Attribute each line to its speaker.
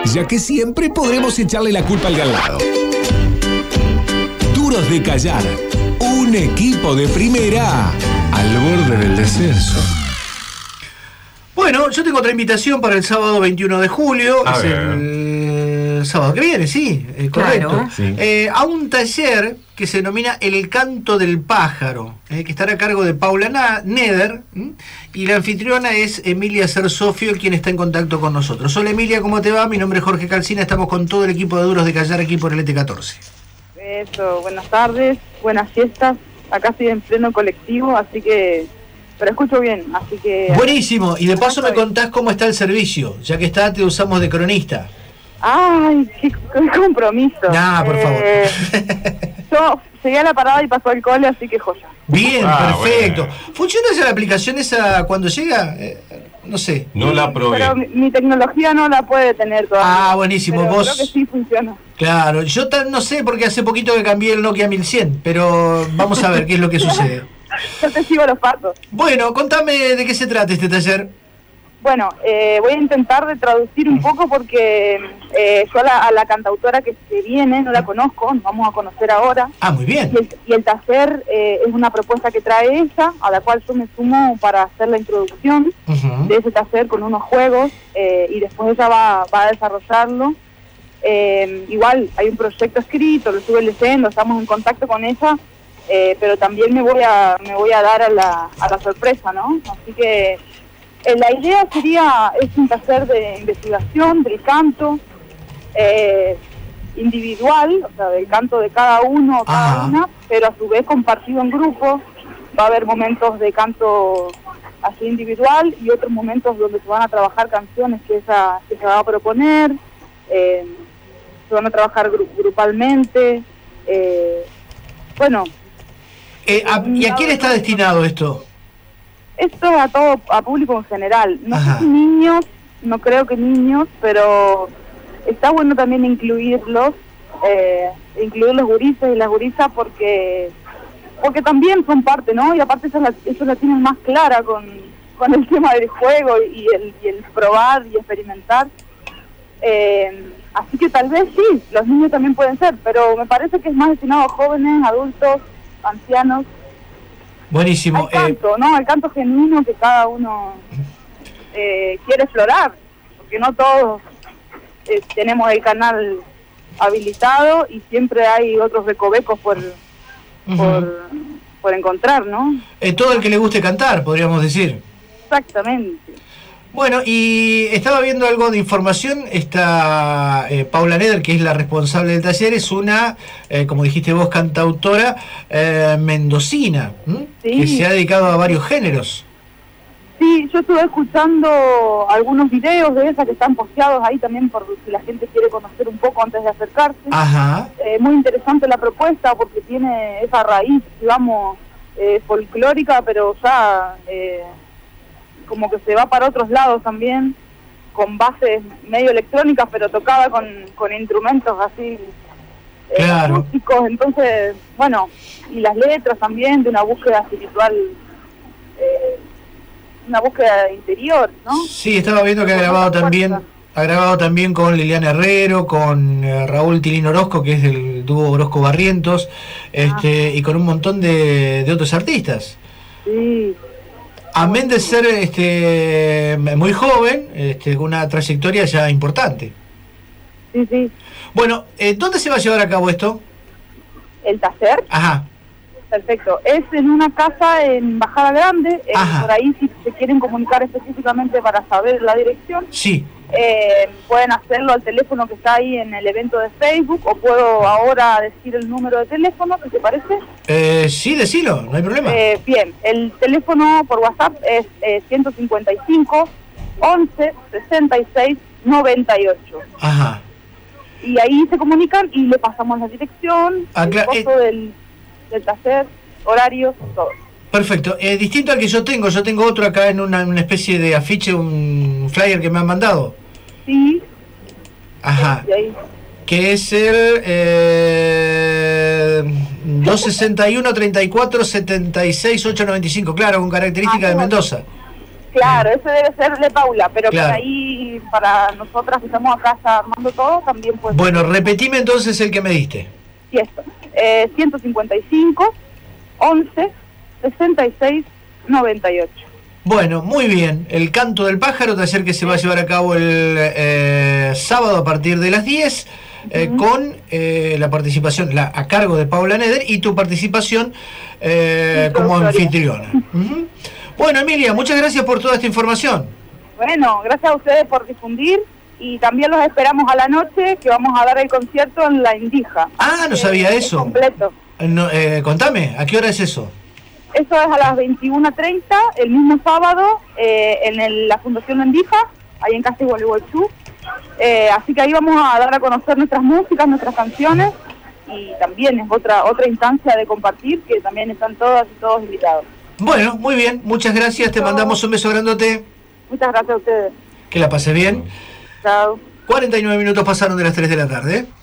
Speaker 1: ya que siempre podremos echarle la culpa al de al lado. Duros de Callar, un equipo de primera al borde del descenso.
Speaker 2: Bueno, yo tengo otra invitación para el sábado 21 de julio. Es el sábado que viene, sí, correcto.
Speaker 3: Claro.
Speaker 1: Sí.
Speaker 2: A un taller que se denomina El Canto del Pájaro, que estará a cargo de Paula Neder, y la anfitriona es Emilia Sersofio, quien está en contacto con nosotros. Hola Emilia, ¿cómo te va? Mi nombre es Jorge Calcina, estamos con todo el equipo de Duros de Callar aquí por el ET14.
Speaker 4: Eso, buenas tardes, buenas fiestas. Acá estoy en pleno colectivo, así que... Pero escucho bien, así que...
Speaker 2: Buenísimo, y de paso me contás cómo está el servicio, ya que te usamos de cronista.
Speaker 4: ¡Ay, qué compromiso!
Speaker 2: Nah, por favor.
Speaker 4: Yo llegué a la parada y pasó el cole, así que joya.
Speaker 2: Bien, perfecto.
Speaker 1: Bueno.
Speaker 2: ¿Funciona esa la aplicación esa cuando llega? No sé.
Speaker 1: No la probé.
Speaker 4: Pero mi tecnología no la puede tener todavía.
Speaker 2: Ah, buenísimo.
Speaker 4: Pero
Speaker 2: Vos...
Speaker 4: creo que sí funciona.
Speaker 2: Claro, yo no sé porque hace poquito que cambié el Nokia 1100, pero vamos a ver qué es lo que sucede.
Speaker 4: Yo te sigo los pasos.
Speaker 2: Bueno, contame de qué se trata este taller.
Speaker 4: Bueno, voy a intentar de traducir un poco porque yo a la cantautora que se viene no la conozco, nos vamos a conocer ahora.
Speaker 2: Ah, muy bien.
Speaker 4: Y el taller es una propuesta que trae ella, a la cual yo me sumo para hacer la introducción de ese taller con unos juegos y después ella va a desarrollarlo. Igual hay un proyecto escrito, lo estuve leyendo, estamos en contacto con ella, pero también me voy a dar a la sorpresa, ¿no? Así que la idea es un taller de investigación del canto individual, o sea, del canto de cada uno o cada una, pero a su vez compartido en grupo. Va a haber momentos de canto así individual y otros momentos donde se van a trabajar canciones que se va a proponer, se van a trabajar grupalmente, bueno.
Speaker 2: ¿Y a quién está destinado esto?
Speaker 4: Esto es a público en general. No sé si niños, no creo que niños, pero está bueno también incluir los gurises y las gurisas porque también son parte, ¿no? Y aparte ellos la tienen más clara con el tema del juego y el probar y experimentar. Así que tal vez sí, los niños también pueden ser, pero me parece que es más destinado a jóvenes, adultos, ancianos.
Speaker 2: Buenísimo.
Speaker 4: El canto, ¿no? El canto genuino que cada uno quiere explorar, porque no todos tenemos el canal habilitado y siempre hay otros recovecos por encontrar, ¿no?
Speaker 2: Todo el que le guste cantar, podríamos decir.
Speaker 4: Exactamente.
Speaker 2: Bueno, y estaba viendo algo de información. Está Paula Neder, que es la responsable del taller, es una, como dijiste vos, cantautora mendocina,
Speaker 4: sí,
Speaker 2: que se ha dedicado a varios géneros.
Speaker 4: Sí, yo estuve escuchando algunos videos de esa que están posteados ahí también por si la gente quiere conocer un poco antes de acercarse.
Speaker 2: Ajá.
Speaker 4: Muy interesante la propuesta porque tiene esa raíz, digamos, folclórica, pero ya... como que se va para otros lados también, con bases medio electrónicas, pero tocada con instrumentos así acústicos. Entonces, bueno, y las letras también de una búsqueda espiritual, una búsqueda interior, ¿no?
Speaker 2: Sí, estaba viendo que ha grabado también con Liliana Herrero, con Raúl Tilín Orozco, que es del dúo Orozco Barrientos, y con un montón de otros artistas.
Speaker 4: Sí.
Speaker 2: Amén de ser muy joven, con una trayectoria ya importante.
Speaker 4: Sí, sí.
Speaker 2: Bueno, ¿dónde se va a llevar a cabo esto?
Speaker 4: ¿El taller?
Speaker 2: Ajá.
Speaker 4: Perfecto. Es en una casa en Bajada Grande. Por ahí, si se quieren comunicar específicamente para saber la dirección,
Speaker 2: sí,
Speaker 4: pueden hacerlo al teléfono que está ahí en el evento de Facebook, o puedo ahora decir el número de teléfono, ¿qué te parece?
Speaker 2: Sí, decilo, no hay problema.
Speaker 4: Bien, el teléfono por WhatsApp es 155 11 66 98.
Speaker 2: Ajá.
Speaker 4: Y ahí se comunican y le pasamos la dirección, el costo del taller, horario, todo.
Speaker 2: Perfecto. Distinto al que yo tengo otro acá en una especie de afiche, un flyer que me han mandado.
Speaker 4: Sí.
Speaker 2: Ajá. Que es el 261 34 76 895, claro, con característica de Mendoza.
Speaker 4: Claro, ese debe ser de Paula, pero
Speaker 2: Claro.
Speaker 4: por ahí, para nosotras que estamos acá armando todo, también pues...
Speaker 2: Bueno, repetime entonces el que me diste.
Speaker 4: Sí, esto. 155, 11, 66, 98.
Speaker 2: Bueno, muy bien. El Canto del Pájaro, taller que se va a llevar a cabo el sábado a partir de las 10, con la participación a cargo de Paula Neder y tu participación como anfitriona. Bueno, Emilia, muchas gracias por toda esta información.
Speaker 4: Bueno, gracias a ustedes por difundir y también los esperamos a la noche que vamos a dar el concierto en La Indija.
Speaker 2: Ah, no sabía
Speaker 4: Es
Speaker 2: eso.
Speaker 4: completo.
Speaker 2: No, contame, ¿a qué hora es eso?
Speaker 4: Eso es a las 21:30, el mismo sábado, en la Fundación La Indija, ahí en Casa Iguazú. Así que ahí vamos a dar a conocer nuestras músicas, nuestras canciones, y también es otra instancia de compartir, que también están todas y todos invitados.
Speaker 2: Bueno, muy bien, muchas gracias, te mandamos un beso grandote.
Speaker 4: Muchas gracias a ustedes.
Speaker 2: Que la pase bien.
Speaker 4: Chao.
Speaker 2: 49 minutos pasaron de las 3 de la tarde.